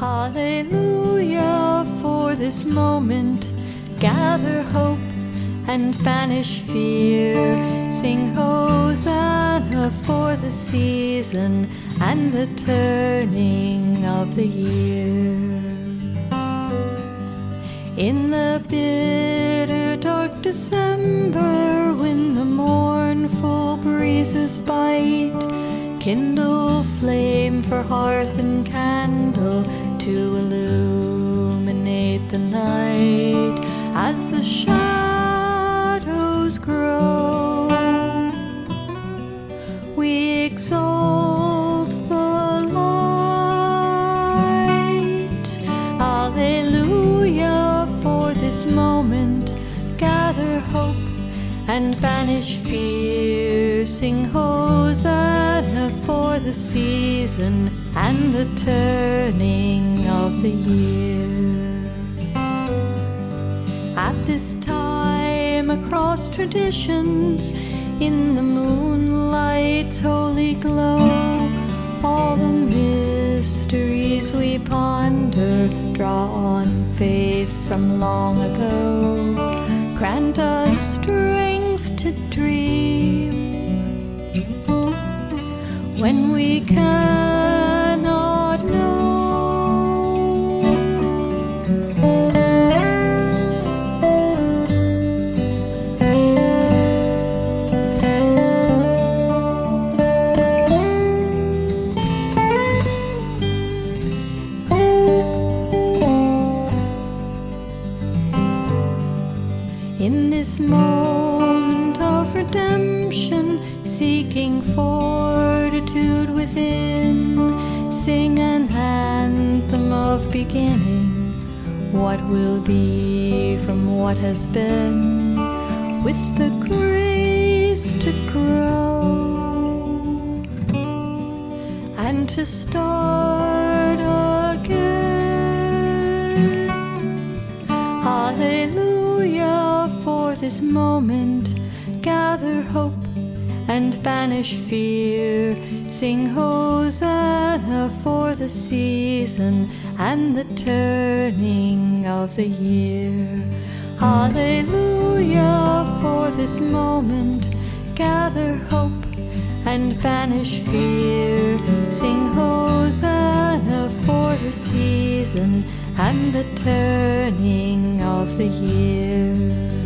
Hallelujah for this moment. Gather hope and banish fear. Sing Hosanna for the season and the turning of the year. In the bitter dark December, when the mournful breezes bite, kindle flame for hearth and candle to illuminate the night. As the shadows grow, we exalt the light. Alleluia for this moment. Gather hope and banish fear. Sing Hosanna for the season and the turning of the year. At this time, across traditions, in the moonlight's holy glow, all the mysteries we ponder draw on faith from long ago. Grant us strength to dream when we cannot know. In this moment of redemption, seeking fortitude within, sing an anthem of beginning, what will be from what has been, with the grace to grow and to start again. Hallelujah for this moment. Gather hope and banish fear. Sing Hosanna for the season and the turning of the year. Hallelujah for this moment. Gather hope and banish fear. Sing Hosanna for the season and the turning of the year.